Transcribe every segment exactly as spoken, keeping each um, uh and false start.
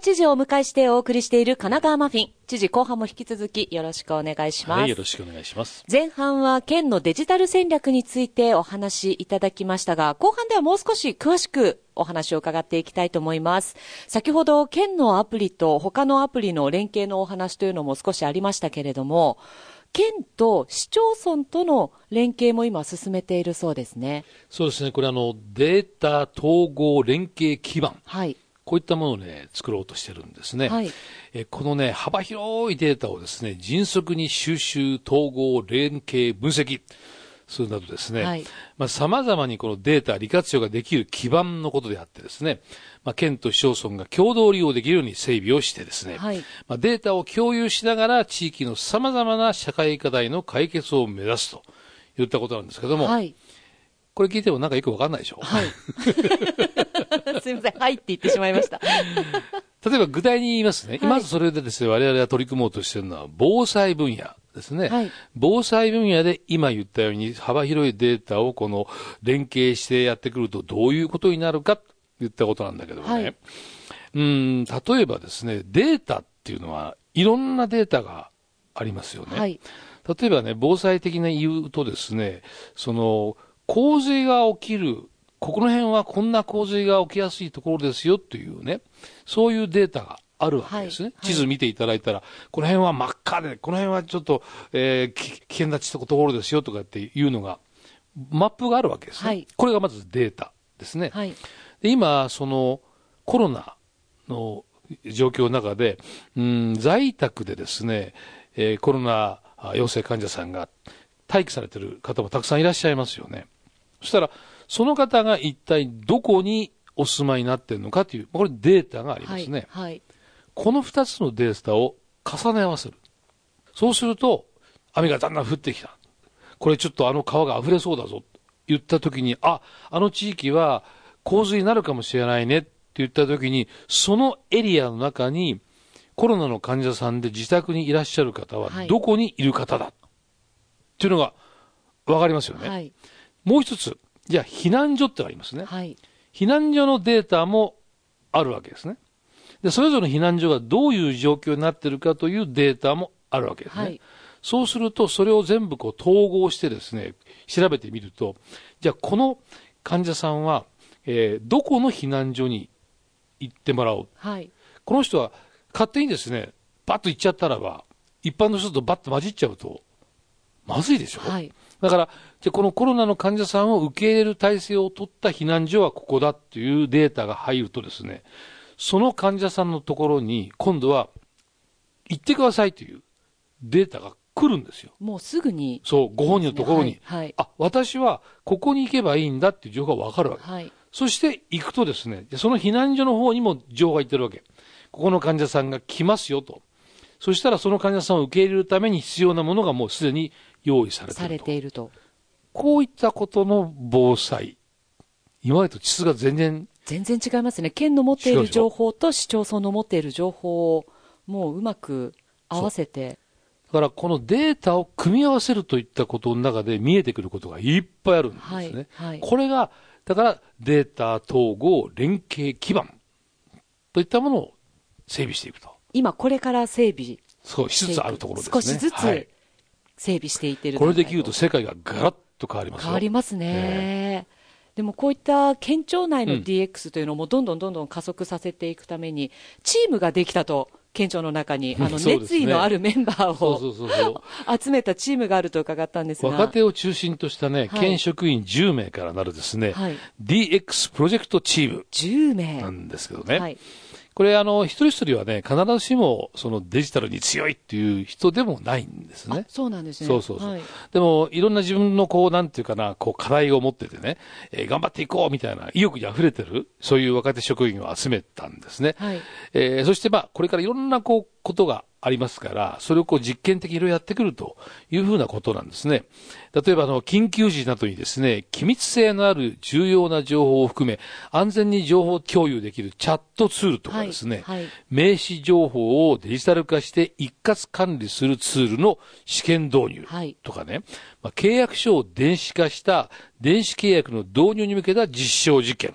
知事をお迎えしてお送りしている神奈川マフィン。知事後半も引き続きよろしくお願いします。 はい、よろしくお願いします。 前半は県のデジタル戦略についてお話しいただきましたが、後半ではもう少し詳しくお話を伺っていきたいと思います。先ほど県のアプリと他のアプリの連携のお話というのも少しありましたけれども、県と市町村との連携も今進めているそうですね。 そうですね。これあのデータ統合連携基盤。 はい。 こういったものをね、作ろうとしてるんですね。はい、えこのね、幅広いデータをですね、迅速に収集、統合、連携、分析するなどですね、はい、まあ、様々にこのデータ利活用ができる基盤のことであってですね、まあ、県と市町村が共同利用できるように整備をしてですね、はい、まあ、データを共有しながら地域の様々な社会課題の解決を目指すといったことなんですけども、はい、これ聞いてもなんかよくわかんないでしょ。はい。 すいません。はいって言ってしまいました。 例えば具体に言いますね。はい、まずそれでですね、我々が取り組もうとしているのは防災分野ですね。はい、防災分野で今言ったように幅広いデータをこの連携してやってくるとどういうことになるかといったことなんだけどもね。はい、うん、例えばですね、データっていうのはいろんなデータがありますよね。はい、例えばね、防災的に言うとですね、その洪水が起きるここの辺はこんな洪水が起きやすいところですよというね、そういうデータがあるわけですね。はいはい、地図見ていただいたら、この辺は真っ赤で、この辺はちょっと、えー、危険なところですよとかっていうのが、マップがあるわけですね。はい、これがまずデータですね。はい、で今、そのコロナの状況の中で、うん、在宅でですね、えー、コロナ陽性患者さんが待機されている方もたくさんいらっしゃいますよね。そしたら、その方が一体どこにお住まいになっているのかという、これデータがありますね。はいはい、この二つのデータを重ね合わせる。そうすると、雨がだんだん降ってきた。これちょっとあの川が溢れそうだぞ。と言ったときに、あ、あの地域は洪水になるかもしれないねって言ったときに、そのエリアの中にコロナの患者さんで自宅にいらっしゃる方はどこにいる方だ。はい、っていうのがわかりますよね。はい、もう一つ。じゃあ、避難所ってありますね。はい、避難所のデータもあるわけですね。で、それぞれの避難所がどういう状況になっているかというデータもあるわけですね。はい、そうすると、それを全部こう統合してですね、調べてみると、じゃあ、この患者さんは、えー、どこの避難所に行ってもらおう。はい、この人は勝手にですね、バッと行っちゃったらば、一般の人とバッと混じっちゃうと、まずいでしょ。はい、だから、じゃこのコロナの患者さんを受け入れる体制を取った避難所はここだっていうデータが入るとですね、その患者さんのところに今度は行ってくださいというデータが来るんですよ。 もうすぐに。 そう、ご本人のところに。はいはい、あ、私はここに行けばいいんだっていう情報がわかるわけ。はい、そして行くとですね、その避難所の方にも情報が行ってるわけ。ここの患者さんが来ますよと。そしたらその患者さんを受け入れるために必要なものがもうすでに用意されていると。 されていると。 こういったことの防災。今までと質が全然。 全然違いますね。県の持っている情報と市町村の持っている情報をもううまく合わせて。 だからこのデータを組み合わせるといったことの中で見えてくることがいっぱいあるんですね。はいはい、これが、だからデータ統合連携基盤といったものを整備していくと。 今これから整備。 そう、しつつあるところですね。 少しずつ整備していっている、 はい。これできると世界がガラッと変わりますよ。 変わりますね。えーでもこういった県庁内の ディーエックス というのもどんどんどんどん加速させていくために、チームができたと、県庁の中に、あの、熱意のあるメンバーを集めたチームがあると伺ったんですが。 若手を中心としたね、はい、県職員じゅうめいからなるですね、はい、ディーエックス プロジェクトチーム。 じゅうめい。 なんですけどね。はい、これあの、一人一人はね、必ずしもそのデジタルに強いっていう人でもないんですね。 そうなんですね。 そうそうそう。はい、でも、いろんな自分のこう、なんていうかな、こう、課題を持っててね、えー、頑張っていこうみたいな意欲に溢れてる、そういう若手職員を集めたんですね。はい、えー、そしてまあ、これからいろんなこう、ことがありますから、それをこう実験的にいろいろやってくるというふうなことなんですね。例えばあの、緊急時などにですね、機密性のある重要な情報を含め、安全に情報共有できるチャットツールとかですね、はいはい、名刺情報をデジタル化して一括管理するツールの試験導入とかね、はい、まあ、契約書を電子化した電子契約の導入に向けた実証実験。はい、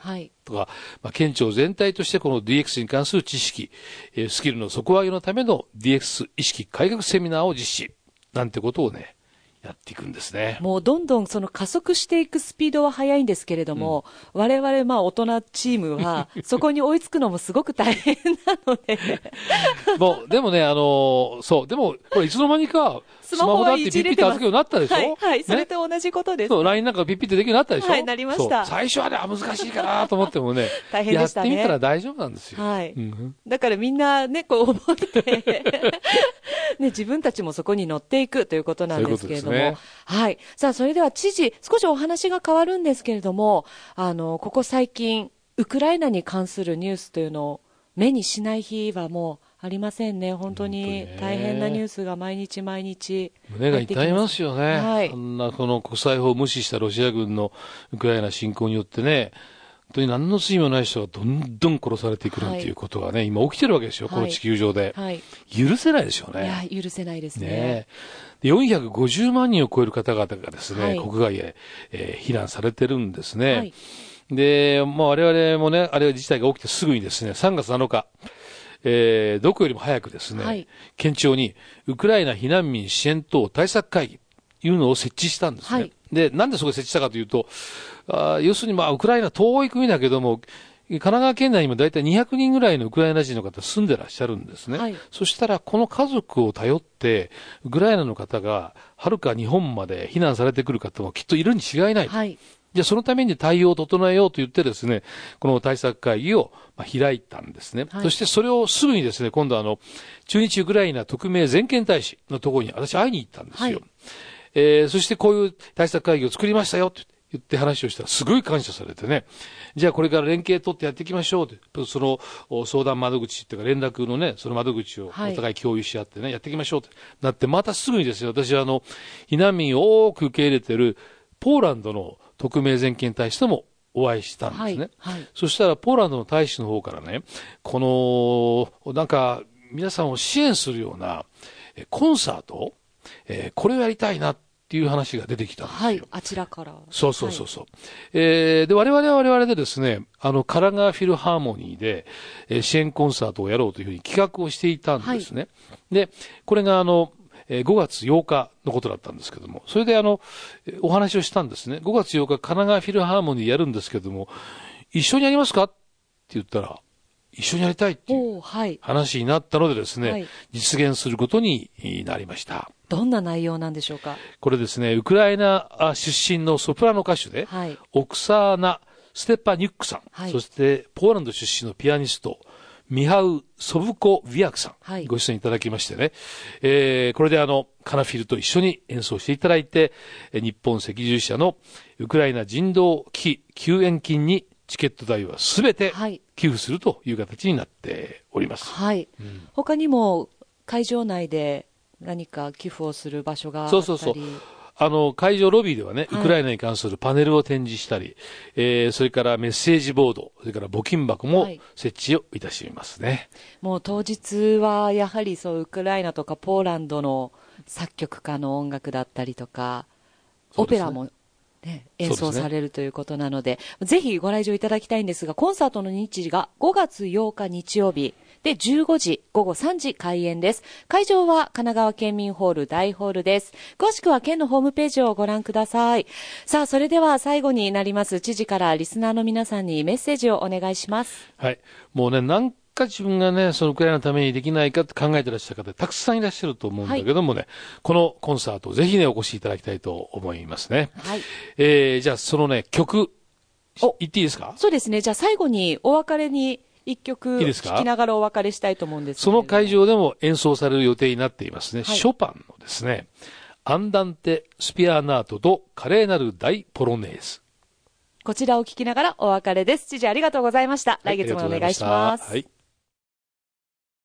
とか、まあ、県庁全体としてこの ディーエックス に関する知識、スキルの底上げのための ディーエックス 意識改革セミナーを実施。なんてことをね、やっていくんですね。 もうどんどんその加速していくスピードは速いんですけれども、うん、我々まあ大人チームはそこに追いつくのもすごく大変なのでもうでもね、あのー、そうでもこれいつの間にかスマホだってピッピッて預けるようになったでしょ。 はい、はい、それと同じことです。 そう ライン なんかピッピッてできるようになったでしょ。 はい、なりました。 最初はね難しいかなと思ってもね大変でしたね。 やってみたら大丈夫なんですよ。 はい、うん、だからみんなねこう覚えてね、自分たちもそこに乗っていくということなんですけれども、そういうことですね。はい。さあ、それでは知事、少しお話が変わるんですけれども、あの、ここ最近、ウクライナに関するニュースというのを目にしない日はもうありませんね。本当に大変なニュースが毎日毎日胸が痛いますよね。はい。そんなこの国際法を無視したロシア軍のウクライナ侵攻によってね、本当に何の罪もない人がどんどん殺されていくなんていうことがね、はい、今起きてるわけですよ、はい、この地球上で、はい。許せないですよね。 いや、許せないですね。 ねでよんひゃくごじゅうまんにんを超える方々がですね、はい、国外へ、えー、避難されてるんですね。はい、で、まあ我々もね、あれ自体が起きてすぐにですね、さんがつなのか、えー、どこよりも早くですね、はい、県庁にウクライナ避難民支援等対策会議というのを設置したんですね。はい、で、なんでそこに設置したかというと、あ要するにまあウクライナ遠い国だけども、神奈川県内にもだいたいにひゃくにんぐらいのウクライナ人の方住んでらっしゃるんですね。はい、そしたらこの家族を頼ってウクライナの方がはるか日本まで避難されてくる方もきっといるに違いない。はい、じゃあそのために対応を整えようと言ってですね、この対策会議を開いたんですね。はい、そしてそれをすぐにですね、今度あの、駐日ウクライナ特命全権大使のところに私会いに行ったんですよ。はい、えー、そしてこういう対策会議を作りましたよって言って話をしたらすごい感謝されてね。じゃあこれから連携取ってやっていきましょうって、その相談窓口っていうか連絡のね、その窓口をお互い共有し合ってね、はい、やっていきましょうってなって、またすぐにですね、私はあの、避難民を多く受け入れているポーランドの特命全権大使ともお会いしたんですね。はいはい、そしたらポーランドの大使の方からね、この、なんか皆さんを支援するようなコンサート、えー、これをやりたいなっていう話が出てきたんですよ。はい、 あちらから。 そうそうそうそう。はい、えー、で、我々は我々でですね、あの、神奈川フィルハーモニーで、えー、支援コンサートをやろうというふうに企画をしていたんですね。はい、で、これがあの、ごがつようかのことだったんですけども、それであの、お話をしたんですね。ごがつようか、神奈川フィルハーモニーでやるんですけども、一緒にやりますかって言ったら、一緒にやりたいっていう話になったのでですね、はい、実現することになりました。 どんな内容なんでしょうか。 これですね、ウクライナ出身のソプラノ歌手で、はい、オクサーナ・ステパニュックさん、はい、そしてポーランド出身のピアニスト、ミハウ・ソブコ・ヴィアクさん、はい、ご出演いただきましてね、えー、これであの、カナフィルと一緒に演奏していただいて、日本赤十字社のウクライナ人道危機救援金にチケット代はすべて寄付するという形になっております。 はい。うん、他にも会場内で何か寄付をする場所があったり。そうそうそう。 あの、会場ロビーではね、ウクライナに関するパネルを展示したり、はい、えー、それからメッセージボード、それから募金箱も設置をいたしますね。はい、 もう当日はやはりそうウクライナとかポーランドの作曲家の音楽だったりとか、オペラもね、演奏されるということなので、ぜひご来場いただきたいんですが、コンサートの日時がごがつようか日曜日でじゅうごじ、ごごさんじ開演です。会場は神奈川県民ホール大ホールです。詳しくは県のホームページをご覧ください。さあ、それでは最後になります知事からリスナーの皆さんにメッセージをお願いします。 はい。もうね、何か自分がね、そのウクライナのためにできないかって考えてらっしゃる方たくさんいらっしゃると思うんだけどもね、はい、このコンサートぜひね、お越しいただきたいと思いますね。はい。えー、じゃあそのね、曲、言っていいですか？ そうですね。じゃあ最後にお別れに一曲聴きながらお別れしたいと思うんですけど。その会場でも演奏される予定になっていますね。はい、ショパンのですね、アンダンテ・スピアーナートと華麗なる大ポロネーズ。 こちらを聴きながらお別れです。知事ありがとうございました。来月もお願いします。はい。